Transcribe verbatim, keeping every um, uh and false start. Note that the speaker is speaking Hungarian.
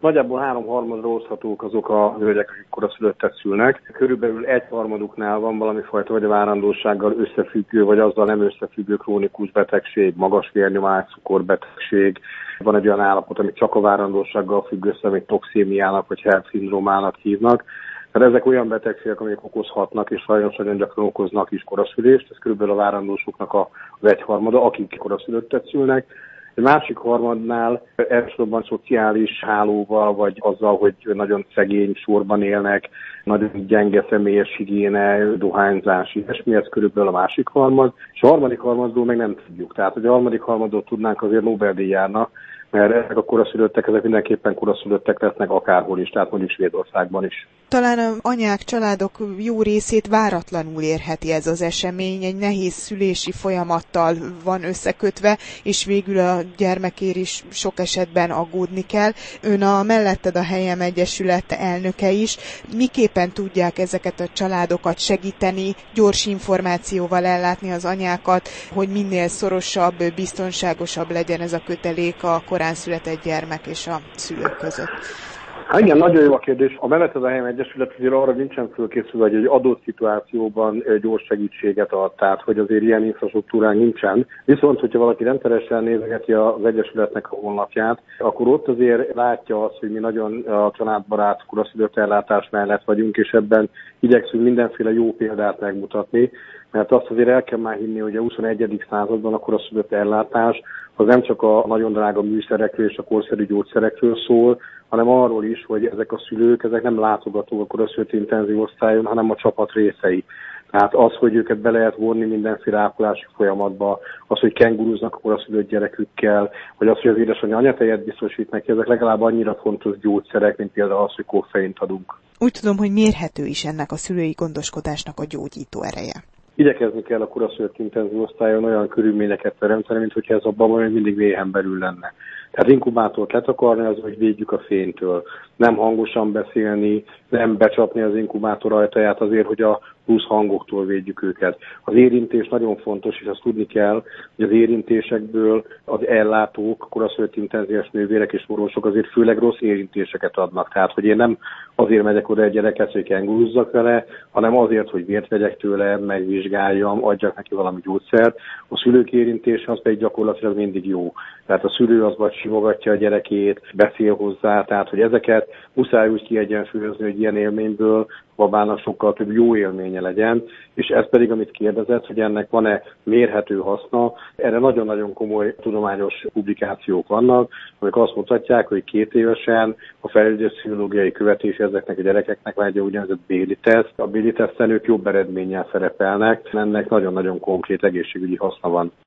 Nagyjából háromharmadra oszthatók azok a hölgyek, akik koraszülöttet szülnek. Körülbelül egyharmaduknál van valami fajta vagy a várandósággal összefüggő, vagy azzal nem összefüggő krónikus betegség, magas vérnyomás, cukorbetegség. Van egy olyan állapot, amit csak a várandósággal függ össze, amit toxémiának vagy HELLP-szindrómának hívnak. Tehát ezek olyan betegségek, amik okozhatnak, és sajnos nagyon gyakran okoznak is koraszülést. Ez körülbelül a várandósoknak az egyharmada, akik koraszülöttet szülnek. Egy másik harmadnál elsősorban szociális hálóval, vagy azzal, hogy nagyon szegény sorban élnek, nagyon gyenge személyes higiéne, dohányzás, ilyesmi, ez körülbelül a másik harmad. És a harmadik harmadról meg nem tudjuk. Tehát, hogy a harmadik harmadot tudnánk, azért Nobel-díj járna, mert ezek a koraszülöttek, ezek mindenképpen koraszülöttek lesznek akárhol is, tehát mondjuk Svédországban is. Talán a anyák, családok jó részét váratlanul érheti ez az esemény, egy nehéz szülési folyamattal van összekötve, és végül a gyermekért is sok esetben aggódni kell. Ön a Melletted a helyem egyesület elnöke is. Miképpen tudják ezeket a családokat segíteni, gyors információval ellátni az anyákat, hogy minél szorosabb, biztonságosabb legyen ez a kötelék a korán született gyermek és a szülők között? Hát igen, nagyon jó a kérdés. A Melletted a helyem egyesület azért arra nincsen fölkészülve, hogy egy adott szituációban gyors segítséget ad, tehát hogy azért ilyen infrastruktúrán nincsen. Viszont, hogyha valaki rendszeresen nézegeti az egyesületnek a honlapját, akkor ott azért látja azt, hogy mi nagyon a családbarát koraszülött ellátás mellett vagyunk, és ebben igyekszünk mindenféle jó példát megmutatni, mert azt azért el kell már hinni, hogy a huszonegyedik században a koraszülött ellátás az nem csak a nagyon drága műszerekről és a korszerű gyógyszerekről szól, hanem arról is, hogy ezek a szülők, ezek nem látogatók a koraszülött intenzív osztályon, hanem a csapat részei. Tehát az, hogy őket be lehet vonni mindenféle ápolási folyamatba, az, hogy kenguruznak a koraszülött gyerekükkel, vagy az, hogy az édesanyja anyatejet biztosít neki, ezek legalább annyira fontos gyógyszerek, mint például az, hogy koffeint adunk. Úgy tudom, hogy mérhető is ennek a szülői gondoskodásnak a gyógyító ereje. Igyekezni kell a koraszülött intenzív osztályon olyan körülményeket teremteni, mint hogyha ez abban van, hogy mindig méhen belül lenne. Tehát inkubátort letakarni az, hogy védjük a fénytől. Nem hangosan beszélni, nem becsapni az inkubátor ajtaját azért, hogy a plusz hangoktól védjük őket. Az érintés nagyon fontos, és azt tudni kell, hogy az érintésekből az ellátók, koraszülött intenzíves nővérek és orvosok azért főleg rossz érintéseket adnak. Tehát, hogy én nem azért megyek oda egy gyereket, hogy kenguruzzak vele, hanem azért, hogy vért vegyek tőle, megvizsgáljam, adjak neki valami gyógyszert. A szülők érintése az pedig gyakorlatilag mindig jó. Tehát a szülő az vagy simogatja a gyerekét, beszél hozzá, tehát hogy ezeket muszáj úgy kiegyensúlyozni, hogy ilyen élményből babának sokkal több jó élménye legyen, és ez pedig, amit kérdezett, hogy ennek van-e mérhető haszna, erre nagyon-nagyon komoly tudományos publikációk vannak, amik azt mutatják, hogy két évesen a fejlődés pszichológiai követés ezeknek a gyerekeknek van egy úgynevezett Bailey teszt. A Bailey teszten ők jobb eredménnyel szerepelnek, ennek nagyon-nagyon konkrét egészségügyi haszna van.